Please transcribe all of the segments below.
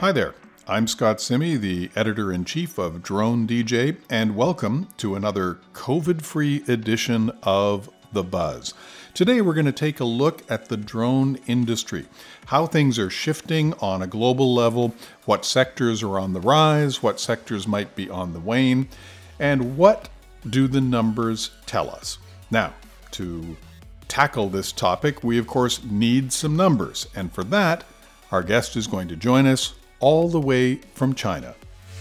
Hi there. I'm Scott Simi, the editor-in-chief of Drone DJ, and welcome to another COVID-free edition of The Buzz. Today we're going to take a look at the drone industry, how things are shifting on a global level, what sectors are on the rise, what sectors might be on the wane, and what do the numbers tell us. Now, to tackle this topic, we of course need some numbers, and for that, our guest is going to join us all the way from China.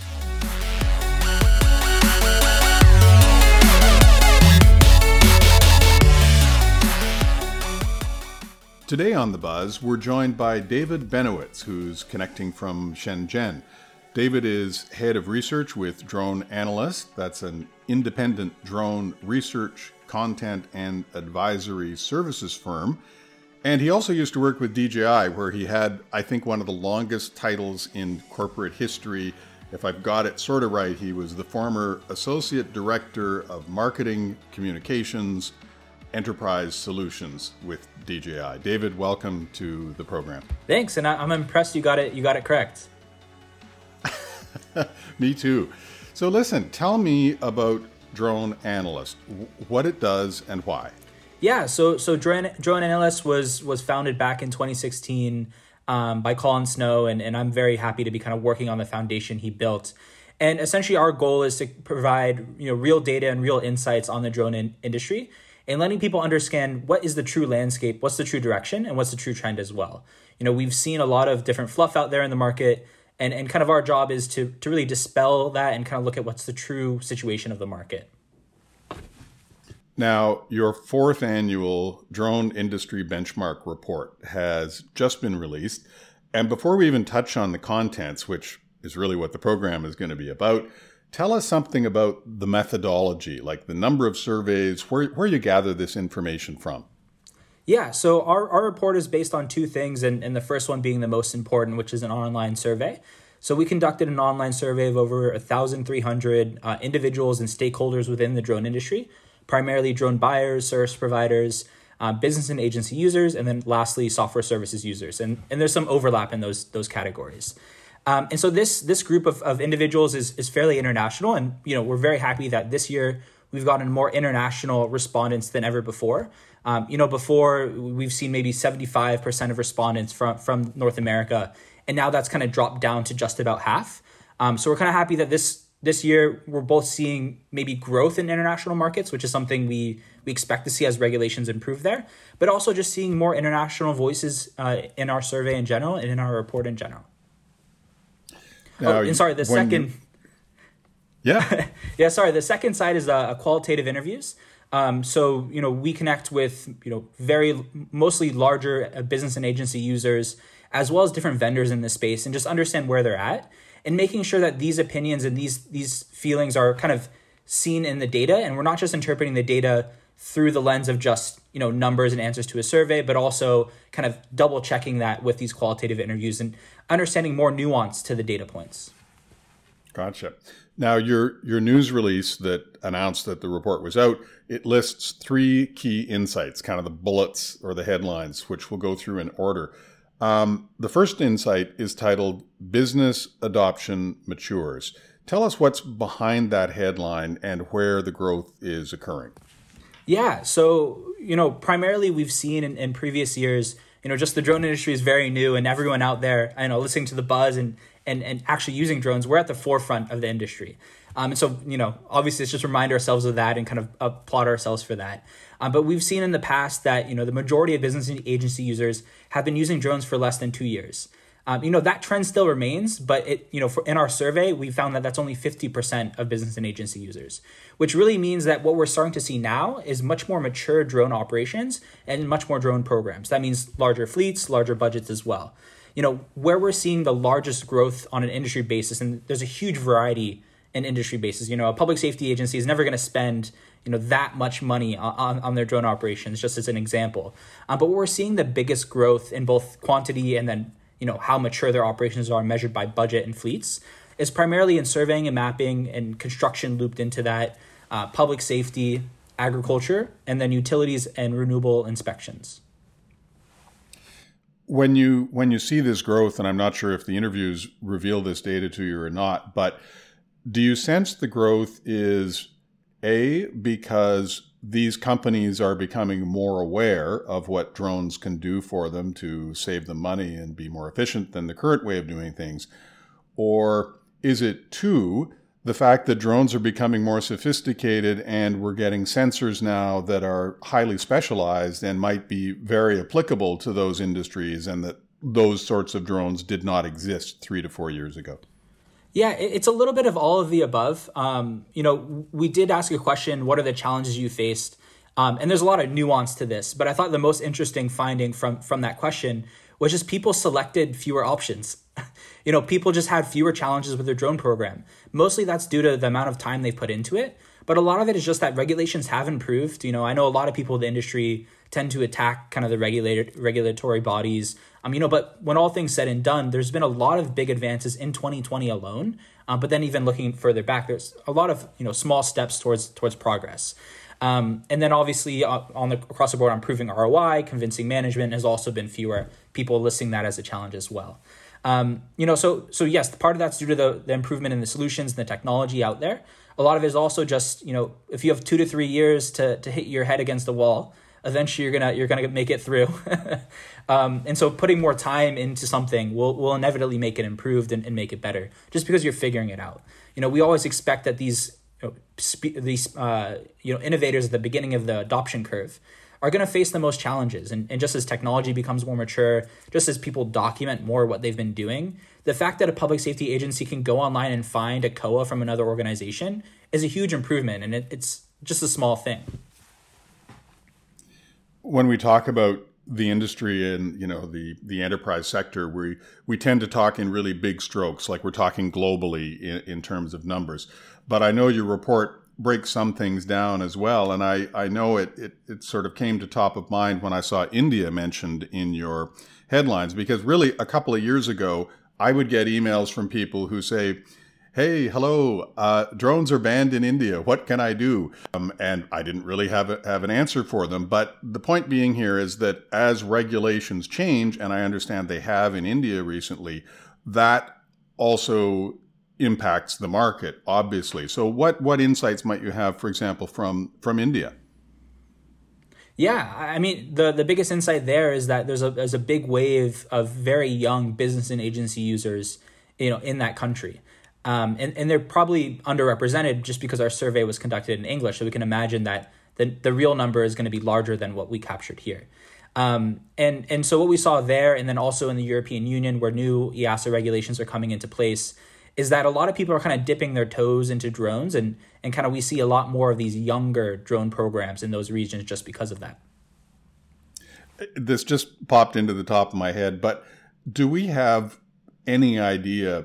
Today on The Buzz, we're joined by David Benowitz, who's connecting from Shenzhen. David is head of research with Drone Analyst. That's an independent drone research, content, and advisory services firm. And he also used to work with DJI, where he had, I think, one of the longest titles in corporate history. If I've got it sort of right, he was the former Associate Director of Marketing, Communications, Enterprise Solutions with DJI. David, welcome to the program. Thanks, and I'm impressed you got it correct. Me too. So listen, tell me about Drone Analyst, what it does and why. Yeah, so Drone Analyst was founded back in 2016 by Colin Snow, and I'm very happy to be kind of working on the foundation he built. And essentially our goal is to provide real data and real insights on the drone industry and letting people understand what is the true landscape, what's the true direction, and what's the true trend as well. We've seen a lot of different fluff out there in the market, and kind of our job is to really dispel that and kind of look at what's the true situation of the market. Now, your fourth annual Drone Industry Benchmark Report has just been released. And before we even touch on the contents, which is really what the program is going to be about, tell us something about the methodology, like the number of surveys, where you gather this information from. Yeah, so our report is based on two things, and the first one being the most important, which is an online survey. So we conducted an online survey of over 1,300 individuals and stakeholders within the drone industry, primarily drone buyers, service providers, business and agency users, and then lastly, software services users. And there's some overlap in those categories. And so this group of individuals is fairly international. And, we're very happy that this year we've gotten more international respondents than ever before. Before we've seen maybe 75% of respondents from North America. And now that's kind of dropped down to just about half. So we're kind of happy that this year, we're both seeing maybe growth in international markets, which is something we expect to see as regulations improve there, but also just seeing more international voices in our survey in general and in our report in general. Now, the second side is qualitative interviews. So we connect with very mostly larger business and agency users, as well as different vendors in this space, and just understand where they're at. And making sure that these opinions and these feelings are kind of seen in the data, and we're not just interpreting the data through the lens of just numbers and answers to a survey, but also kind of double checking that with these qualitative interviews and understanding more nuance to the data points. Gotcha. Now, your news release that announced that the report was out, it lists three key insights, kind of the bullets or the headlines, which we'll go through in order. The first insight is titled Business Adoption Matures. Tell us what's behind that headline and where the growth is occurring. Yeah, so, primarily we've seen in previous years, just the drone industry is very new, and everyone out there, listening to the buzz and actually using drones, we're at the forefront of the industry. And so, obviously let's just remind ourselves of that and kind of applaud ourselves for that. But we've seen in the past that, the majority of business and agency users have been using drones for less than 2 years. That trend still remains, but in our survey, we found that that's only 50% of business and agency users, which really means that what we're starting to see now is much more mature drone operations and much more drone programs. That means larger fleets, larger budgets as well. Where we're seeing the largest growth on an industry basis, and there's a huge variety in industry basis. A public safety agency is never going to spend that much money on their drone operations, just as an example. But we're seeing the biggest growth in both quantity and then how mature their operations are measured by budget and fleets is primarily in surveying and mapping and construction looped into that, public safety, agriculture, and then utilities and renewable inspections. when you see this growth, and I'm not sure if the interviews reveal this data to you or not, but do you sense the growth is because these companies are becoming more aware of what drones can do for them to save them money and be more efficient than the current way of doing things? Or is it two, the fact that drones are becoming more sophisticated and we're getting sensors now that are highly specialized and might be very applicable to those industries, and that those sorts of drones did not exist 3 to 4 years ago? Yeah, it's a little bit of all of the above. We did ask a question, what are the challenges you faced? And there's a lot of nuance to this, but I thought the most interesting finding from that question was just people selected fewer options. People just had fewer challenges with their drone program. Mostly that's due to the amount of time they put into it, but a lot of it is just that regulations have improved. I know a lot of people in the industry tend to attack kind of the regulatory bodies. But when all things said and done, there's been a lot of big advances in 2020 alone. But then even looking further back, there's a lot of small steps towards progress. And then obviously across the board on improving ROI, convincing management has also been fewer people listing that as a challenge as well. So yes, part of that's due to the improvement in the solutions and the technology out there. A lot of it is also just, if you have 2 to 3 years to hit your head against the wall, eventually you're gonna make it through. And so putting more time into something will inevitably make it improved and make it better, just because you're figuring it out. We always expect that these innovators at the beginning of the adoption curve are going to face the most challenges. And just as technology becomes more mature, just as people document more what they've been doing, the fact that a public safety agency can go online and find a COA from another organization is a huge improvement. And it's just a small thing. When we talk about the industry and the enterprise sector, we tend to talk in really big strokes, like we're talking globally in terms of numbers. But I know your report breaks some things down as well, and I know it sort of came to top of mind when I saw India mentioned in your headlines, because really a couple of years ago I would get emails from people who say, "Hey, hello, drones are banned in India. What can I do?" And I didn't really have an answer for them. But the point being here is that as regulations change, and I understand they have in India recently, that also impacts the market, obviously. So what insights might you have, for example, from India? Yeah, I mean, the biggest insight there is that there's a big wave of very young business and agency users, in that country. And they're probably underrepresented just because our survey was conducted in English. So we can imagine that the real number is going to be larger than what we captured here. And so what we saw there, and then also in the European Union, where new EASA regulations are coming into place, is that a lot of people are kind of dipping their toes into drones, and kind of we see a lot more of these younger drone programs in those regions just because of that. This just popped into the top of my head, but do we have any idea,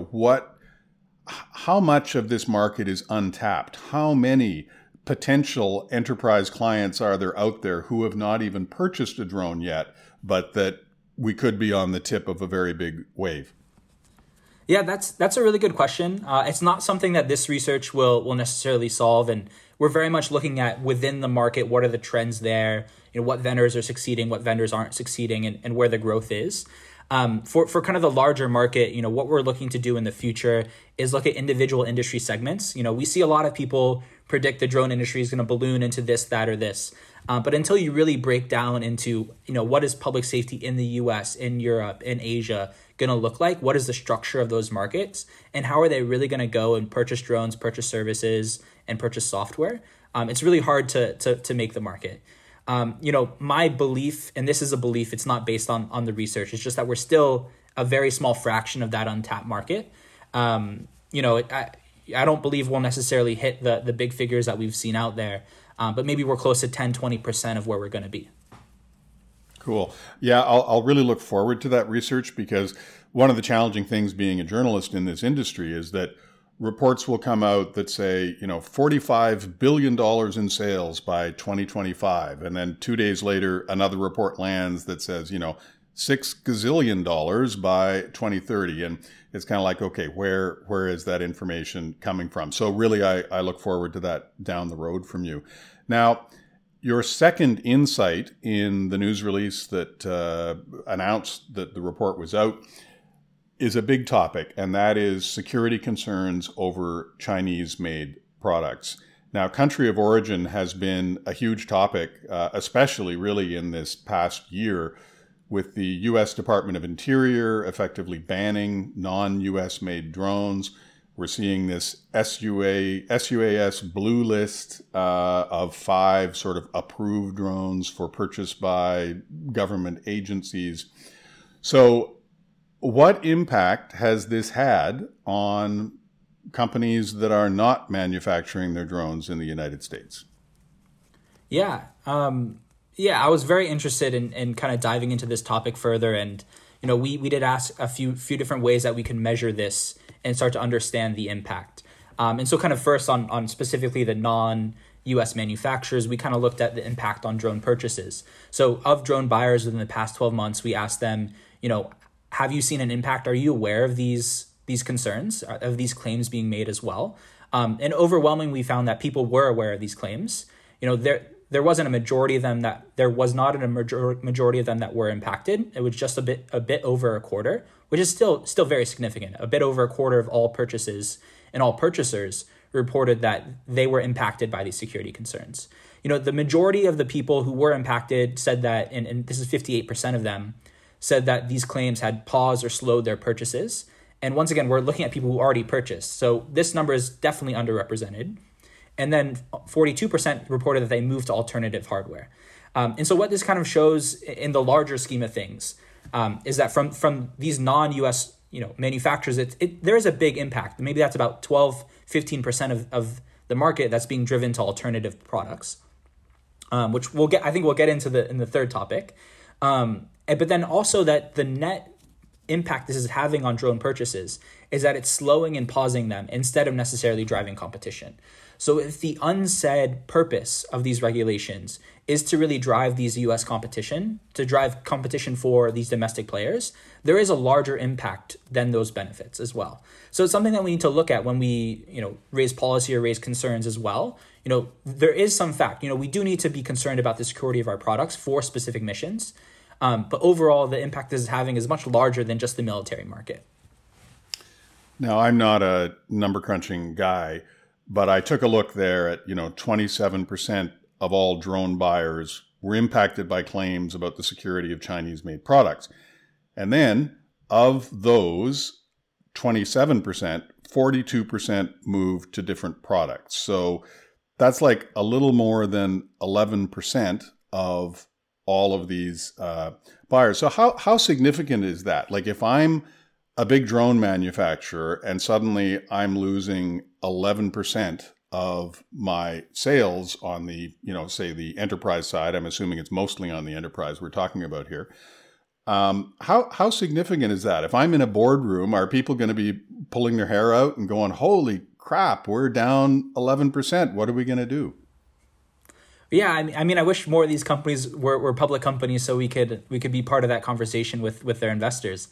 how much of this market is untapped? How many potential enterprise clients are there out there who have not even purchased a drone yet, but that we could be on the tip of a very big wave? Yeah, that's a really good question. It's not something that this research will necessarily solve, and we're very much looking at within the market, what are the trends there, what vendors are succeeding, what vendors aren't succeeding, and where the growth is. For kind of the larger market, what we're looking to do in the future is look at individual industry segments. We see a lot of people predict the drone industry is going to balloon into this, that, or this. But until you really break down into, what is public safety in the US, in Europe, in Asia going to look like? What is the structure of those markets? And how are they really going to go and purchase drones, purchase services, and purchase software? It's really hard to make the market. My belief, and this is a belief, it's not based on the research, it's just that we're still a very small fraction of that untapped market. I don't believe we'll necessarily hit the big figures that we've seen out there, but maybe we're close to 10-20% of where we're going to be. Cool. Yeah, I'll really look forward to that research, because one of the challenging things being a journalist in this industry is that reports will come out that say, $45 billion in sales by 2025. And then 2 days later, another report lands that says, $6 gazillion by 2030. And it's kind of like, okay, where is that information coming from? So really, I look forward to that down the road from you. Now, your second insight in the news release that announced that the report was out is a big topic, and that is security concerns over Chinese-made products. Now, country of origin has been a huge topic, especially really in this past year, with the U.S. Department of Interior effectively banning non-U.S. made drones. We're seeing this SUAS blue list of 5 sort of approved drones for purchase by government agencies. So what impact has this had on companies that are not manufacturing their drones in the United States? Yeah. I was very interested in kind of diving into this topic further. And, we did ask a few different ways that we can measure this and start to understand the impact. And so kind of first on specifically the non-US manufacturers, we kind of looked at the impact on drone purchases. So of drone buyers within the past 12 months, we asked them, have you seen an impact? Are you aware of these concerns, of these claims being made as well? And overwhelmingly, we found that people were aware of these claims. There wasn't a majority of them there was not a majority of them that were impacted. It was just a bit over a quarter, which is still very significant. A bit over a quarter of all purchases and all purchasers reported that they were impacted by these security concerns. The majority of the people who were impacted said that, and this is 58% of them, said that these claims had paused or slowed their purchases. And once again, we're looking at people who already purchased. So this number is definitely underrepresented. And then 42% reported that they moved to alternative hardware. And so what this kind of shows in the larger scheme of things is that from these non-US manufacturers, there is a big impact. Maybe that's about 12-15% of the market that's being driven to alternative products, which I think we'll get into in the third topic. But then also that the net impact this is having on drone purchases is that it's slowing and pausing them instead of necessarily driving competition. So if the unsaid purpose of these regulations is to really drive these US competition, to drive competition for these domestic players, there is a larger impact than those benefits as well. So it's something that we need to look at when we, raise policy or raise concerns as well. There is some fact, we do need to be concerned about the security of our products for specific missions. But overall, the impact this is having is much larger than just the military market. Now, I'm not a number crunching guy, but I took a look there at, 27% of all drone buyers were impacted by claims about the security of Chinese-made products. And then of those 27%, 42% moved to different products. So that's like a little more than 11% of all of these buyers. So how significant is that? Like if I'm a big drone manufacturer and suddenly I'm losing 11% of my sales on the, say the enterprise side, I'm assuming it's mostly on the enterprise we're talking about here. How significant is that? If I'm in a boardroom, are people going to be pulling their hair out and going, holy crap, we're down 11%. What are we going to do? Yeah, I mean, I wish more of these companies were public companies so we could be part of that conversation with their investors.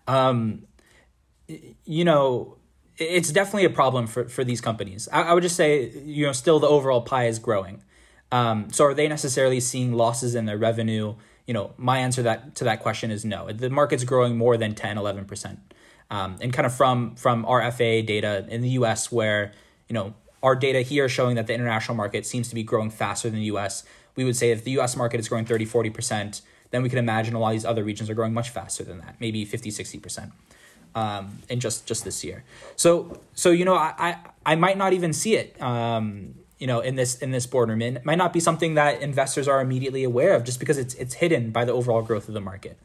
It's definitely a problem for these companies. I would just say, still the overall pie is growing. So are they necessarily seeing losses in their revenue? My answer to that question is no. The market's growing more than 10, 11%. And kind of from our FAA data in the US where, our data here showing that the international market seems to be growing faster than the US, we would say if the US market is growing 30, 40%, then we can imagine a lot of these other regions are growing much faster than that, maybe 50, 60%. In just this year. So I might not even see it, in this boardroom. It might not be something that investors are immediately aware of just because it's hidden by the overall growth of the market.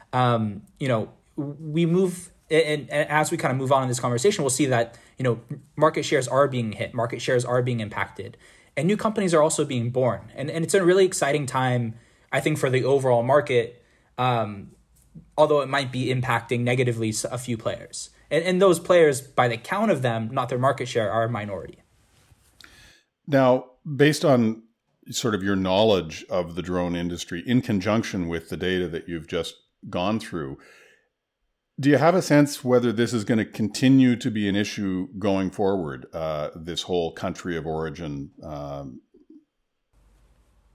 We move, and as we kind of move on in this conversation, we'll see that, market shares are being hit, market shares are being impacted, and new companies are also being born. And it's a really exciting time, I think, for the overall market, although it might be impacting negatively a few players. And those players, by the count of them, not their market share, are a minority. Now, based on sort of your knowledge of the drone industry in conjunction with the data that you've just gone through, do you have a sense whether this is going to continue to be an issue going forward, this whole country of origin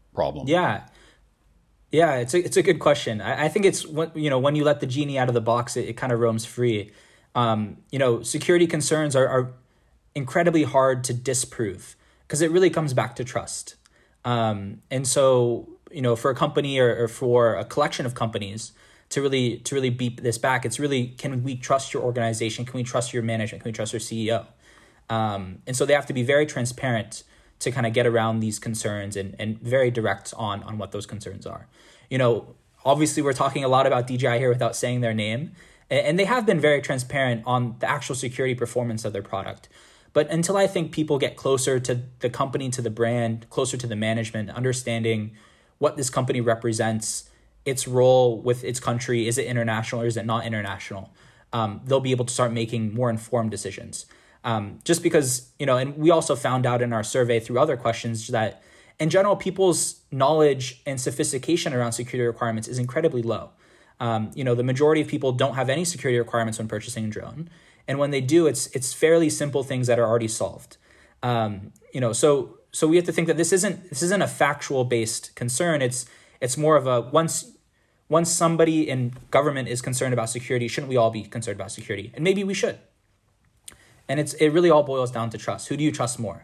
problem? Yeah. Yeah, it's a good question. I think it's when you let the genie out of the box, it kind of roams free. Security concerns are incredibly hard to disprove because it really comes back to trust. And so, for a company or for a collection of companies to really beat this back, it's really, can we trust your organization? Can we trust your management? Can we trust your CEO? And so they have to be very transparent to kind of get around these concerns and very direct on what those concerns are. Obviously we're talking a lot about DJI here without saying their name, and they have been very transparent on the actual security performance of their product. But until I think people get closer to the company, to the brand, closer to the management, understanding what this company represents, its role with its country, is it international or is it not international? They'll be able to start making more informed decisions. Just because, and we also found out in our survey through other questions that in general, people's knowledge and sophistication around security requirements is incredibly low. The majority of people don't have any security requirements when purchasing a drone. And when they do, it's fairly simple things that are already solved. So we have to think that this isn't a factual based concern. It's more of a once somebody in government is concerned about security, shouldn't we all be concerned about security? And maybe we should. And it really all boils down to trust. Who do you trust more?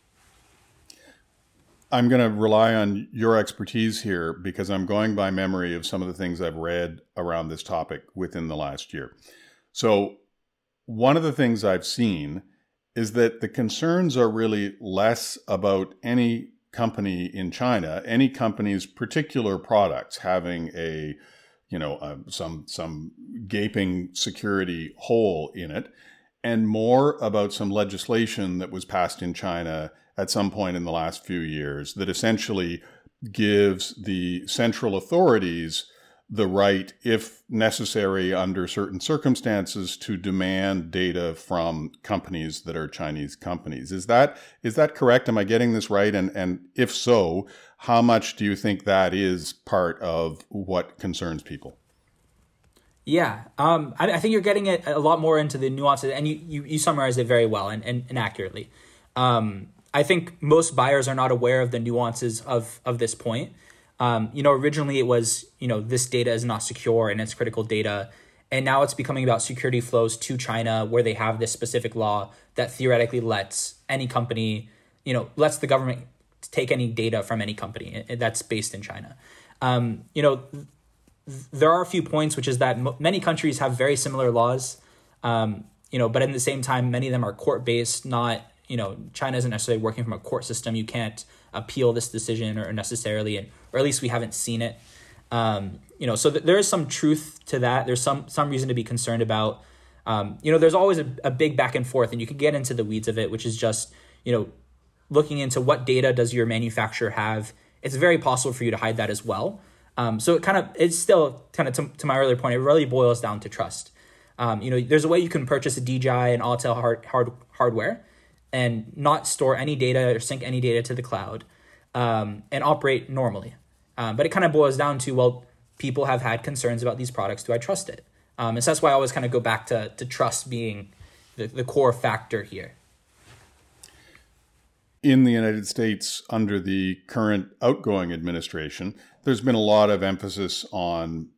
I'm going to rely on your expertise here because I'm going by memory of some of the things I've read around this topic within the last year. So one of the things I've seen is that the concerns are really less about any company in China, any company's particular products having some gaping security hole in it, and more about some legislation that was passed in China at some point in the last few years that essentially gives the central authorities the right, if necessary under certain circumstances, to demand data from companies that are Chinese companies. Is that correct? Am I getting this right? And if so, how much do you think that is part of what concerns people? Yeah, I think you're getting it a lot more into the nuances, and you summarized it very well and accurately. I think most buyers are not aware of the nuances of this point. Originally it was, this data is not secure and it's critical data. And now it's becoming about security flows to China, where they have this specific law that theoretically lets any company, lets the government take any data from any company that's based in China. There are a few points, which is that many countries have very similar laws, but at the same time, many of them are court-based, not, China isn't necessarily working from a court system. You can't appeal this decision or necessarily, or at least we haven't seen it. So there is some truth to that. There's some reason to be concerned about. There's always a big back and forth, and you can get into the weeds of it, which is just, looking into what data does your manufacturer have. It's very possible for you to hide that as well. So it's still kind of to my earlier point, it really boils down to trust. There's a way you can purchase a DJI and Autel hardware and not store any data or sync any data to the cloud, and operate normally. But it kind of boils down to, well, people have had concerns about these products. Do I trust it? And so that's why I always kind of go back to trust being the core factor here. In the United States, under the current outgoing administration, there's been a lot of emphasis on,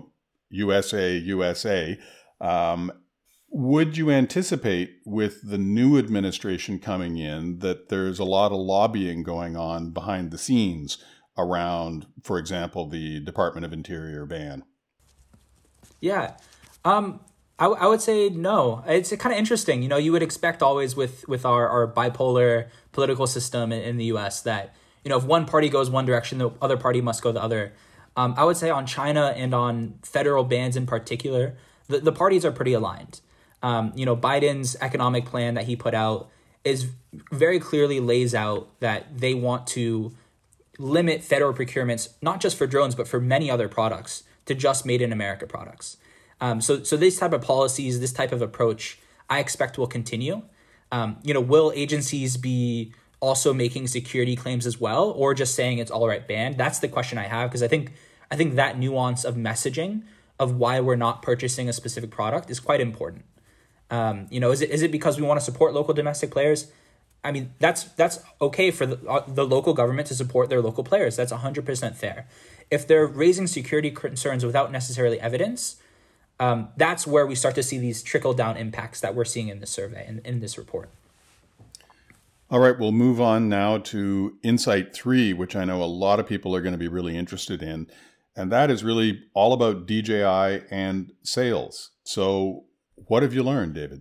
USA. Would you anticipate with the new administration coming in that there's a lot of lobbying going on behind the scenes around, for example, the Department of Interior ban? Yeah. I would say no. It's kind of interesting. You would expect always with our bipolar political system in the U.S. that, if one party goes one direction, the other party must go the other. I would say on China and on federal bans in particular, the parties are pretty aligned. Biden's economic plan that he put out is very clearly lays out that they want to limit federal procurements, not just for drones, but for many other products, to just made in America products. So these type of policies, this type of approach, I expect will continue. Will agencies be also making security claims as well, or just saying it's all right banned? That's the question I have, because I think that nuance of messaging of why we're not purchasing a specific product is quite important. Is it because we want to support local domestic players? I mean, that's okay for the local government to support their local players. That's 100% fair. If they're raising security concerns without necessarily evidence, that's where we start to see these trickle-down impacts that we're seeing in this survey and in this report. All right, we'll move on now to Insight 3, which I know a lot of people are going to be really interested in. And that is really all about DJI and sales. So what have you learned, David?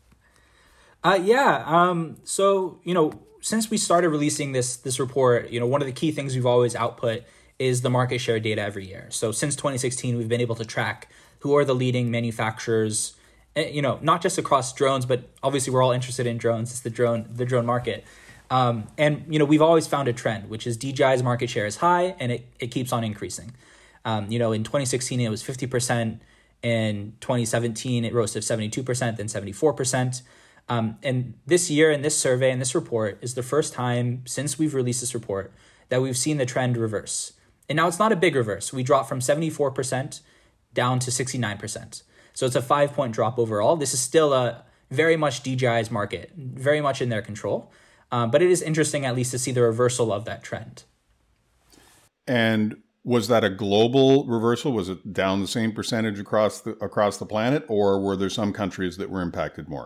So, since we started releasing this report, one of the key things we've always output is the market share data every year. So since 2016, we've been able to track who are the leading manufacturers, not just across drones, but obviously we're all interested in drones. It's the drone market. We've always found a trend, which is DJI's market share is high and it keeps on increasing. In 2016, it was 50%. In 2017, it rose to 72%, then 74%. And this year in this survey and this report is the first time since we've released this report that we've seen the trend reverse. And now it's not a big reverse. We dropped from 74% down to 69%. So it's a 5-point drop overall. This is still a very much DJI's market, very much in their control. But it is interesting at least to see the reversal of that trend. And was that a global reversal? Was it down the same percentage across the planet, or were there some countries that were impacted more?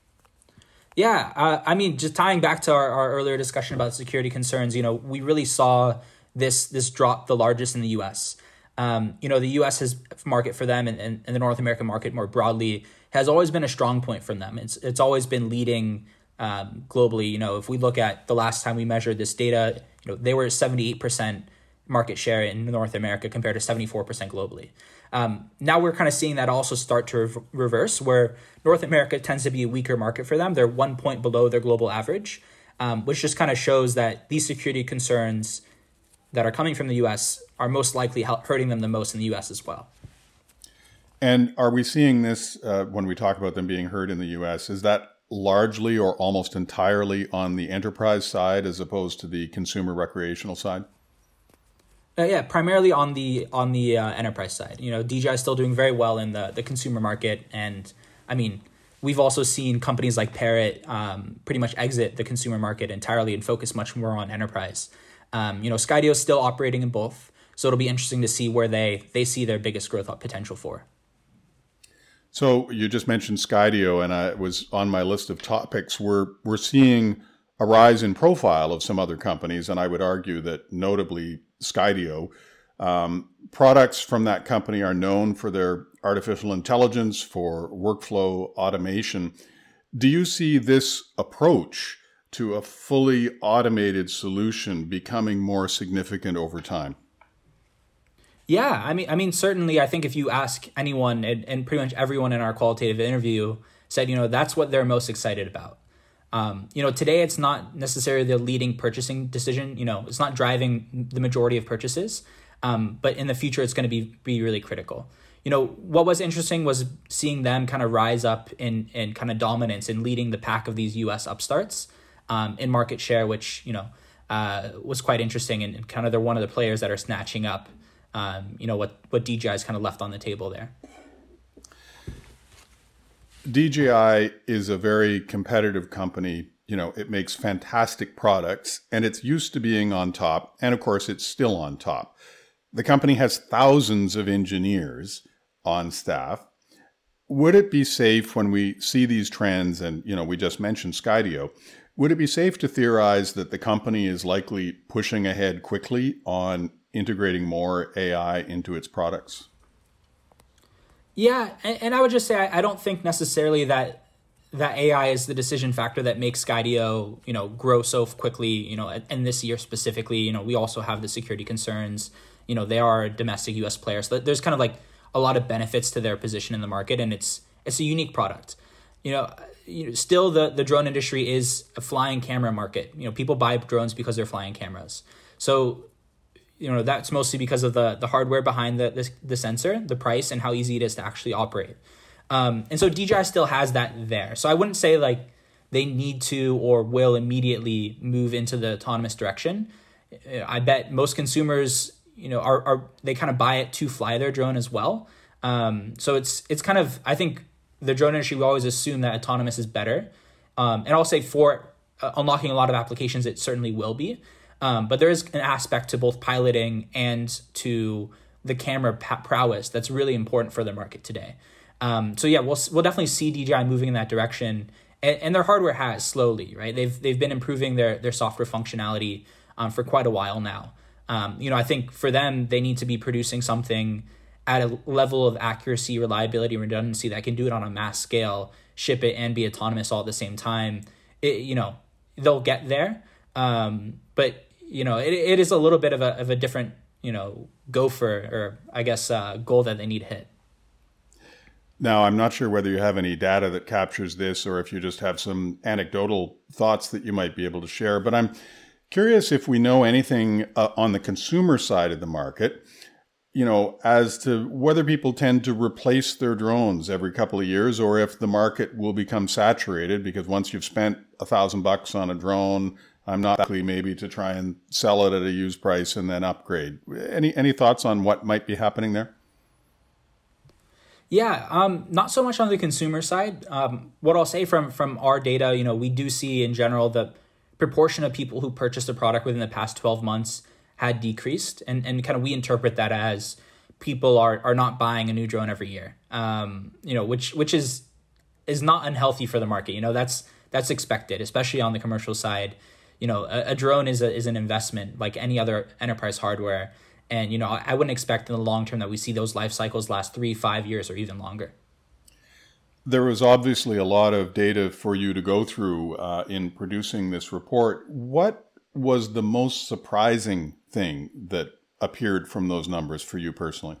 Yeah, just tying back to our earlier discussion about security concerns, we really saw this drop the largest in the U.S. The U.S. market for them and the North American market more broadly has always been a strong point for them. It's always been leading globally. If we look at the last time we measured this data, they were 78% market share in North America compared to 74% globally. Now we're kind of seeing that also start to reverse, where North America tends to be a weaker market for them. They're 1 point below their global average, which just kind of shows that these security concerns that are coming from the U.S. are most likely hurting them the most in the U.S. as well. And are we seeing this when we talk about them being heard in the U.S., is that largely or almost entirely on the enterprise side as opposed to the consumer recreational side? Primarily on the enterprise side. DJI is still doing very well in the consumer market. And we've also seen companies like Parrot pretty much exit the consumer market entirely and focus much more on enterprise. Skydio is still operating in both. So it'll be interesting to see where they see their biggest growth potential for. So you just mentioned Skydio, and I was on my list of topics. We're seeing a rise in profile of some other companies, and I would argue that notably Skydio. Products from that company are known for their artificial intelligence, for workflow automation. Do you see this approach to a fully automated solution becoming more significant over time? Yeah, certainly. I think if you ask anyone, and pretty much everyone in our qualitative interview said, that's what they're most excited about. Today it's not necessarily the leading purchasing decision. It's not driving the majority of purchases, but in the future it's going to be really critical. What was interesting was seeing them kind of rise up in kind of dominance and leading the pack of these U.S. upstarts in market share, which was quite interesting, and kind of they're one of the players that are snatching up what DJI's kind of left on the table there. DJI is a very competitive company. It makes fantastic products, and it's used to being on top. And of course, it's still on top. The company has thousands of engineers on staff. Would it be safe when we see these trends, and we just mentioned Skydio, would it be safe to theorize that the company is likely pushing ahead quickly on integrating more AI into its products? Yeah, and I would just say I don't think necessarily that AI is the decision factor that makes Skydio, grow so quickly, and this year specifically. We also have the security concerns. They are a domestic U.S. player, so there's kind of like a lot of benefits to their position in the market, and it's a unique product. Still the drone industry is a flying camera market. People buy drones because they're flying cameras. So that's mostly because of the hardware behind the sensor, the price, and how easy it is to actually operate. And so DJI still has that there. So I wouldn't say like they need to or will immediately move into the autonomous direction. I bet most consumers, they kind of buy it to fly their drone as well. So it's kind of, I think the drone industry, we always assume that autonomous is better. And I'll say for unlocking a lot of applications, it certainly will be. But there is an aspect to both piloting and to the camera prowess that's really important for the market today. So yeah, we'll definitely see DJI moving in that direction, and their hardware has slowly, right? They've been improving their software functionality for quite a while now. I think for them, they need to be producing something at a level of accuracy, reliability, redundancy that can do it on a mass scale, ship it, and be autonomous all at the same time. They'll get there, but it is a little bit of a different gopher, or I guess goal that they need to hit. Now, I'm not sure whether you have any data that captures this or if you just have some anecdotal thoughts that you might be able to share, but I'm curious if we know anything on the consumer side of the market, as to whether people tend to replace their drones every couple of years, or if the market will become saturated because once you've spent $1,000 on a drone, I'm not likely maybe to try and sell it at a used price and then upgrade. Any thoughts on what might be happening there? Yeah, not so much on the consumer side. What I'll say from our data, we do see in general the proportion of people who purchased a product within the past 12 months had decreased, and kind of we interpret that as people are not buying a new drone every year. Which is not unhealthy for the market. That's expected, especially on the commercial side. A drone is an investment like any other enterprise hardware. And, I wouldn't expect in the long term that we see those life cycles last 3-5 years or even longer. There was obviously a lot of data for you to go through in producing this report. What was the most surprising thing that appeared from those numbers for you personally?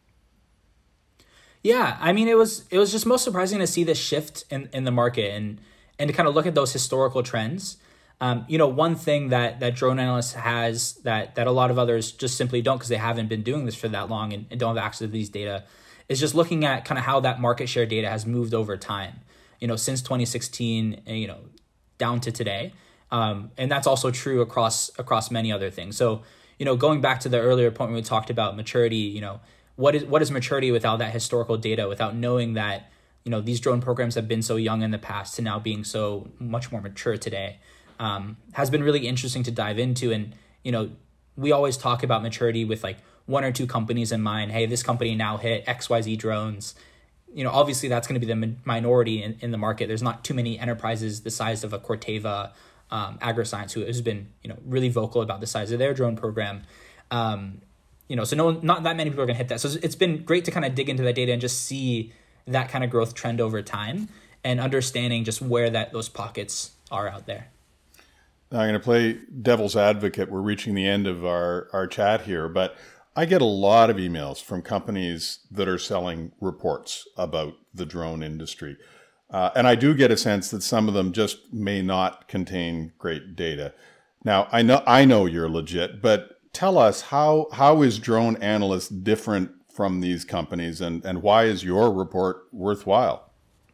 Yeah, I mean, it was just most surprising to see the shift in the market and to kind of look at those historical trends. One thing that Drone Analyst has that a lot of others just simply don't, because they haven't been doing this for that long and don't have access to these data, is just looking at kind of how that market share data has moved over time, since 2016, down to today. And that's also true across many other things. So, going back to the earlier point when we talked about maturity, what is maturity without that historical data, without knowing that, these drone programs have been so young in the past to now being so much more mature today. Has been really interesting to dive into. And, we always talk about maturity with like one or two companies in mind. Hey, this company now hit XYZ drones. Obviously that's going to be the minority in the market. There's not too many enterprises the size of a Corteva, Agriscience, who has been, really vocal about the size of their drone program. So not that many people are going to hit that. So it's been great to kind of dig into that data and just see that kind of growth trend over time and understanding just where those pockets are out there. Now, I'm going to play devil's advocate. We're reaching the end of our chat here, but I get a lot of emails from companies that are selling reports about the drone industry. And I do get a sense that some of them just may not contain great data. Now, I know you're legit, but tell us how is Drone Analyst different from these companies, and why is your report worthwhile?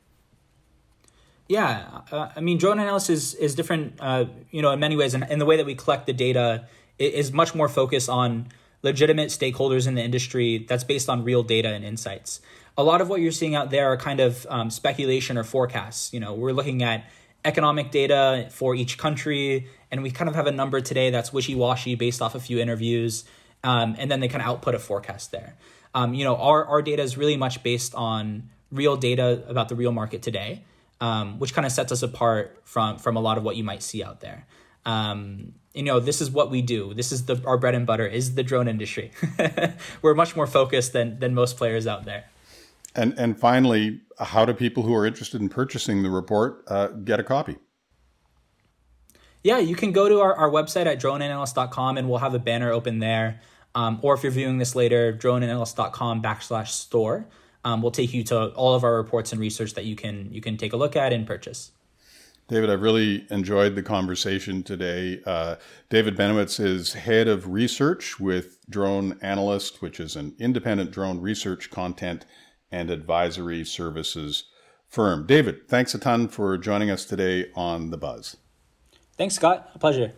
Yeah, Drone Analyst is different, in many ways, and the way that we collect the data is much more focused on legitimate stakeholders in the industry that's based on real data and insights. A lot of what you're seeing out there are kind of speculation or forecasts. We're looking at economic data for each country, and we kind of have a number today that's wishy-washy based off a few interviews, and then they kind of output a forecast there. Our data is really much based on real data about the real market today. Which kind of sets us apart from a lot of what you might see out there. This is what we do. This is our bread and butter is the drone industry. We're much more focused than most players out there. And finally, how do people who are interested in purchasing the report get a copy? Yeah, you can go to our website at droneanalyst.com and we'll have a banner open there. Or if you're viewing this later, droneanalyst.com/store. We'll take you to all of our reports and research that you can take a look at and purchase. David, I've really enjoyed the conversation today. David Benowitz is head of research with Drone Analyst, which is an independent drone research, content, and advisory services firm. David, thanks a ton for joining us today on The Buzz. Thanks, Scott. A pleasure.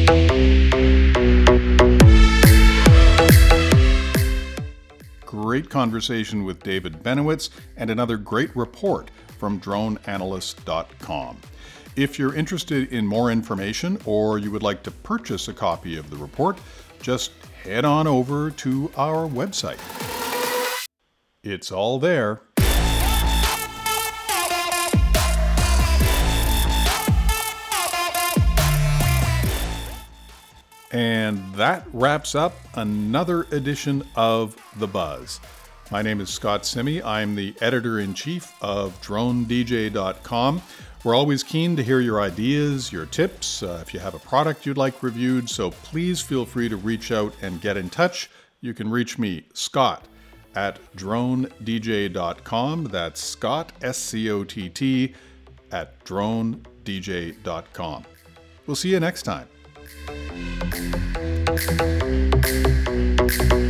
Great conversation with David Benowitz and another great report from droneanalyst.com. If you're interested in more information or you would like to purchase a copy of the report, just head on over to our website. It's all there. And that wraps up another edition of The Buzz. My name is Scott Simi. I'm the editor-in-chief of DroneDJ.com. We're always keen to hear your ideas, your tips, if you have a product you'd like reviewed, so please feel free to reach out and get in touch. You can reach me, Scott, at DroneDJ.com. That's Scott, S-C-O-T-T, at DroneDJ.com. We'll see you next time.